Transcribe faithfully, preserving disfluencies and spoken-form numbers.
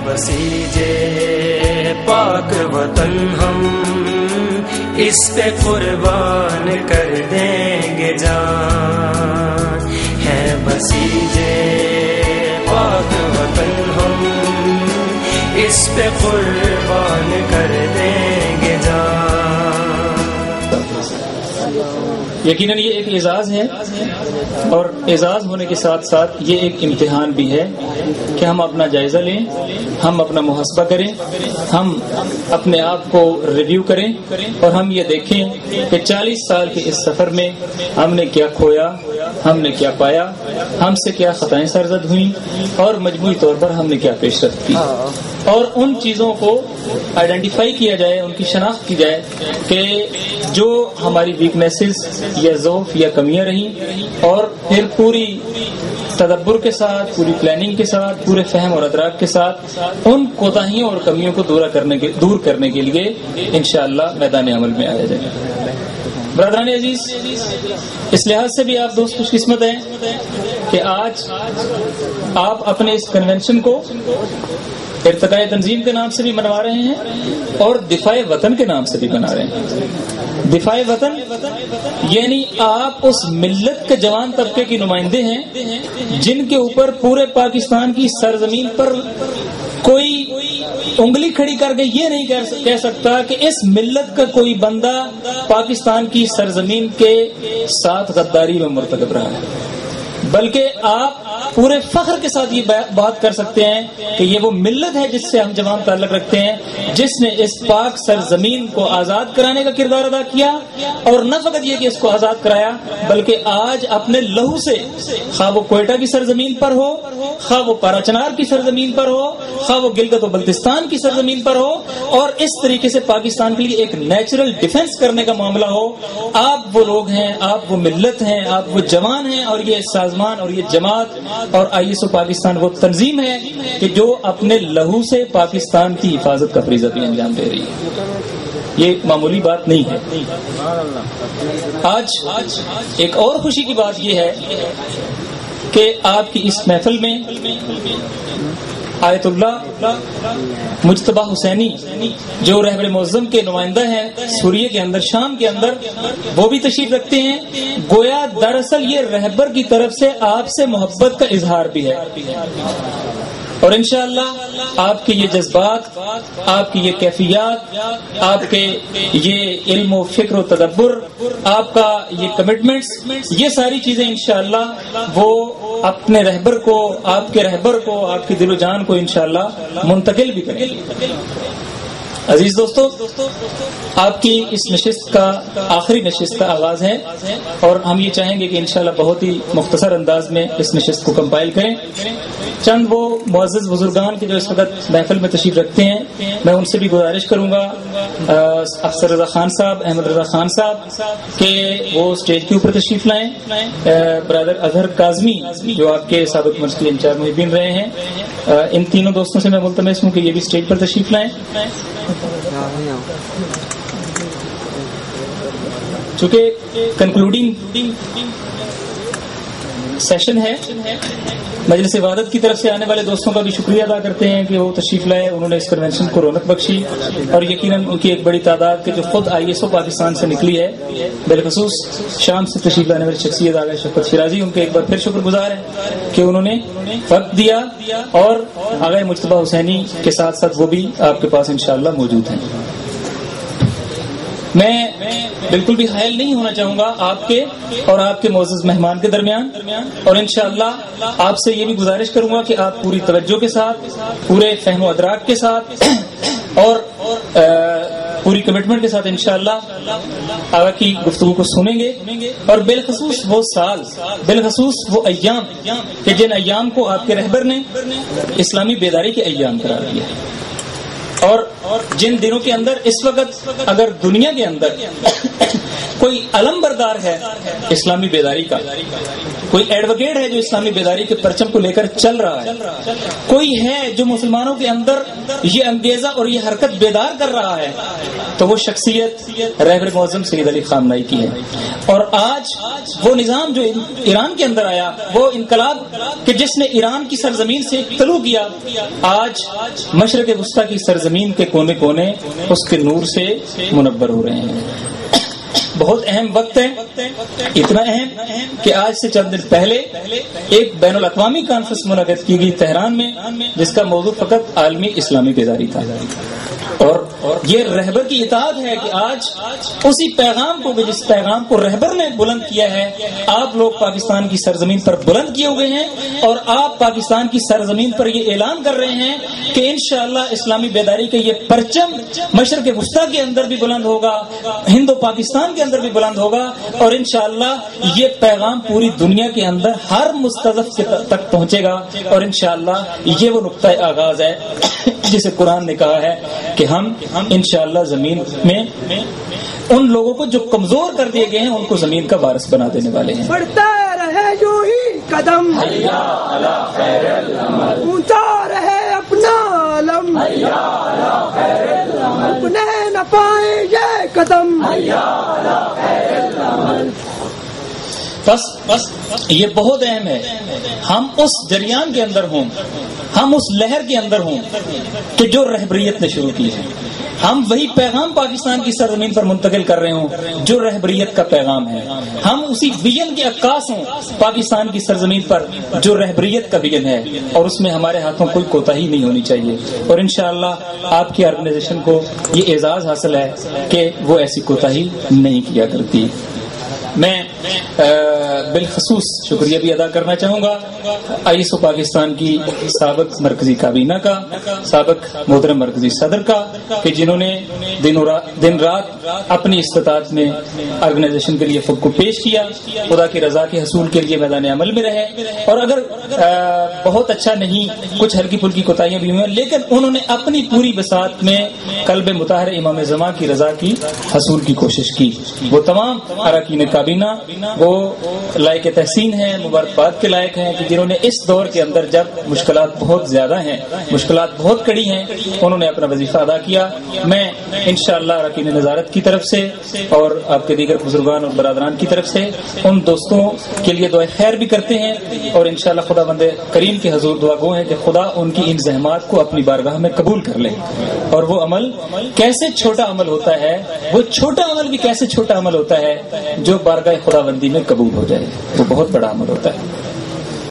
بسیجے پاک وطن ہم اس پہ قربان کر دیں گے جان. ہے بسیجے پاک وطن ہم اس پہ قربان کر دیں گے جان. یقیناً یہ ایک اعزاز ہے، اور اعزاز ہونے کے ساتھ ساتھ یہ ایک امتحان بھی ہے کہ ہم اپنا جائزہ لیں، ہم اپنا محاسبہ کریں، ہم اپنے آپ کو ریویو کریں، اور ہم یہ دیکھیں کہ چالیس سال کے اس سفر میں ہم نے کیا کھویا، ہم نے کیا پایا، ہم سے کیا خطائیں سرزد ہوئیں، اور مجموعی طور پر ہم نے کیا پیش رفت کی، اور ان چیزوں کو آئیڈینٹیفائی کیا جائے، ان کی شناخت کی جائے کہ جو ہماری ویکنیسز یا ضعف یا کمیاں رہیں، اور پھر پوری تدبر کے ساتھ، پوری پلاننگ کے ساتھ، پورے فہم اور ادراک کے ساتھ ان کوتاہیوں اور کمیوں کو دور کرنے کے دور کرنے کے لیے انشاءاللہ میدان عمل میں آیا جائے گا. برادران عزیز، اس لحاظ سے بھی آپ دوست خوش قسمت ہیں کہ آج آپ اپنے اس کنونشن کو ارتقاء تنظیم کے نام سے بھی منوا رہے ہیں اور دفاع وطن کے نام سے بھی بنا رہے ہیں. دفاع وطن یعنی آپ اس ملت کے جوان طبقے کی نمائندے ہیں جن کے اوپر پورے پاکستان کی سرزمین پر کوئی انگلی کھڑی کر کے یہ نہیں کہہ سکتا کہ اس ملت کا کوئی بندہ پاکستان کی سرزمین کے ساتھ غداری میں مرتکب رہا ہے، بلکہ آپ پورے فخر کے ساتھ یہ بات کر سکتے ہیں کہ یہ وہ ملت ہے جس سے ہم جوان تعلق رکھتے ہیں، جس نے اس پاک سرزمین کو آزاد کرانے کا کردار ادا کیا، اور نہ فقط یہ کہ اس کو آزاد کرایا بلکہ آج اپنے لہو سے، خواہ وہ کوئٹہ کی سرزمین پر ہو، خواہ وہ پارا چنار کی سرزمین پر ہو، خواہ وہ گلگت و بلتستان کی سرزمین پر ہو، اور اس طریقے سے پاکستان کے لیے ایک نیچرل ڈیفنس کرنے کا معاملہ ہو، آپ وہ لوگ ہیں، آپ وہ ملت ہیں، آپ وہ جوان ہیں، اور یہ سازمان اور یہ جماعت اور آئی ایس او پاکستان وہ تنظیم ہے کہ جو اپنے لہو سے پاکستان کی حفاظت کا فریضہ بھی انجام دے رہی ہے. یہ معمولی بات نہیں ہے. آج ایک اور خوشی کی بات یہ ہے کہ آپ کی اس محفل میں آیت اللہ مجتبیٰ حسینی جو رہبر معظم کے نمائندہ ہیں سوریہ کے اندر، شام کے اندر، وہ بھی تشریف رکھتے ہیں. گویا دراصل یہ رہبر کی طرف سے آپ سے محبت کا اظہار بھی ہے، اور انشاءاللہ آپ کے یہ جذبات، آپ کی یہ کیفیات، آپ کے یہ علم و فکر و تدبر، آپ کا یہ کمٹمنٹس، یہ ساری چیزیں انشاءاللہ وہ اپنے رہبر کو، آپ کے رہبر کو، آپ کے دل و جان کو انشاءاللہ منتقل بھی کریں گے. عزیز دوستو، آپ کی اس نشست کا آخری نشست کا آغاز ہے، اور ہم یہ چاہیں گے کہ انشاءاللہ بہت ہی مختصر انداز میں اس نشست کو کمپائل کریں. چند وہ معزز بزرگان کے جو اس وقت محفل میں تشریف رکھتے ہیں، میں ان سے بھی گزارش کروں گا، افسر رضا خان صاحب، احمد رضا خان صاحب، کہ وہ اسٹیج کے اوپر تشریف لائیں. برادر اظہر کاظمی جو آپ کے سابق مرکزی انچارج محبین رہے ہیں، ان تینوں دوستوں سے میں ملتمس ہوں کہ یہ بھی اسٹیج پر تشریف لائیں. چونکہ کنکلوڈنگ سیشن ہے، مجلس وحدت کی طرف سے آنے والے دوستوں کا بھی شکریہ ادا کرتے ہیں کہ وہ تشریف لائے، انہوں نے اس کنونشن کو رونق بخشی، اور یقیناً ان کی ایک بڑی تعداد کے جو خود آئی ایس او پاکستان سے نکلی ہے، بالخصوص شام سے تشریف لانے والی شخصیت آگے شفقت شیرازی، ان کے ایک بار پھر شکر گزار ہیں کہ انہوں نے وقت دیا، اور آگے مجتبیٰ حسینی کے ساتھ ساتھ وہ بھی آپ کے پاس انشاءاللہ موجود ہیں. میں بالکل بھی حائل نہیں ہونا چاہوں گا آپ کے اور آپ کے معزز مہمان کے درمیان، اور انشاءاللہ آپ سے یہ بھی گزارش کروں گا کہ آپ پوری توجہ کے ساتھ، پورے فہم و ادراک کے ساتھ اور پوری کمٹمنٹ کے ساتھ انشاءاللہ آگے کی گفتگو کو سنیں گے، اور بالخصوص وہ سال، بالخصوص وہ ایام کہ جن ایام کو آپ کے رہبر نے اسلامی بیداری کے ایام قرار دیا، اور جن دنوں کے اندر اس وقت اگر دنیا کے اندر کوئی علم بردار ہے اسلامی بیداری کا، کوئی ایڈوکیٹ ہے جو اسلامی بیداری کے پرچم کو لے کر چل رہا ہے، کوئی ہے جو مسلمانوں کے اندر یہ انگیزہ اور یہ حرکت بیدار کر رہا ہے، تو وہ شخصیت رہبر معظم سید علی خامنہئی کی ہے۔ اور آج وہ نظام جو ایران کے اندر آیا، وہ انقلاب کہ جس نے ایران کی سرزمین سے طلوع کیا، آج مشرق وسطی کی سرزمین کے کونے کونے اس کے نور سے منور ہو رہے ہیں۔ بہت اہم وقت ہے، اتنا اہم کہ آج سے چند دن پہلے ایک بین الاقوامی کانفرنس منعقد کی گئی تہران میں، جس کا موضوع فقط عالمی اسلامی بیداری تھا، اور یہ رہبر کی اطاعت ہے کہ آج اسی پیغام کو، جس پیغام کو رہبر نے بلند کیا ہے، آپ لوگ پاکستان کی سرزمین پر بلند کیے ہوئے ہیں، اور آپ پاکستان کی سرزمین پر یہ اعلان کر رہے ہیں کہ انشاءاللہ اسلامی بیداری کا یہ پرچم مشرق وسطی کے اندر بھی بلند ہوگا، ہند و پاکستان کے اندر بھی بلند ہوگا، اور انشاءاللہ یہ پیغام پوری دنیا کے اندر ہر مستضعف تک پہنچے گا، اور انشاءاللہ یہ وہ نقطہ آغاز ہے جسے قرآن نے کہا ہے کہ ہم انشاءاللہ زمین میں ان لوگوں کو جو کمزور کر دیے گئے ہیں ان کو زمین کا وارث بنا دینے والے ہیں۔ بڑھتا رہے جو ہی قدم، اونچا رہے اپنا علم، اپنے نہ پائیں یہ قدم۔ بس بس یہ بہت اہم ہے، ہم اس جریان کے اندر ہوں، ہم اس لہر کے اندر ہوں کہ جو رہبریت نے شروع کی ہے، ہم وہی پیغام پاکستان کی سرزمین پر منتقل کر رہے ہوں جو رہبریت کا پیغام ہے، ہم اسی ویژن کے عکاس ہوں پاکستان کی سرزمین پر جو رہبریت کا ویژن ہے، اور اس میں ہمارے ہاتھوں کوئی کوتاہی نہیں ہونی چاہیے، اور انشاءاللہ آپ کی آرگنائزیشن کو یہ اعزاز حاصل ہے کہ وہ ایسی کوتاہی نہیں کیا کرتی۔ میں بالخصوص شکریہ بھی ادا کرنا چاہوں گا آئی ایس او پاکستان کی سابق مرکزی کابینہ کا، سابق محترم مرکزی صدر کا، کہ جنہوں نے دن رات اپنی استطاعت میں آرگنائزیشن کے لیے خود کو پیش کیا، خدا کی رضا کے حصول کے لیے میدان عمل میں رہے، اور اگر بہت اچھا نہیں، کچھ ہلکی پھلکی کوتاہیاں بھی ہوئی، لیکن انہوں نے اپنی پوری بساط میں قلب مطہر امام زمان کی رضا کی حصول کی کوشش کی۔ وہ تمام اراکین کابینہ وہ لائق تحسین ہیں، مبارکباد کے لائق ہیں کہ جنہوں نے اس دور کے اندر جب مشکلات بہت زیادہ ہیں، مشکلات بہت کڑی ہیں، انہوں نے اپنا وظیفہ ادا کیا۔ میں انشاءاللہ اراکین نظارت کی طرف سے اور آپ کے دیگر بزرگان اور برادران کی طرف سے ان دوستوں کے لیے دعائے خیر بھی کرتے ہیں، اور انشاءاللہ خدا بند کریم کے حضور دعا گو ہیں کہ خدا ان کی ان زحمات کو اپنی بارگاہ میں قبول کر لے، اور وہ عمل کیسے چھوٹا عمل ہوتا ہے، وہ چھوٹا عمل بھی کیسے چھوٹا عمل ہوتا ہے جو بارگاہ خدا بندی میں قبول ہو جائے، وہ بہت بڑا عمل ہوتا ہے۔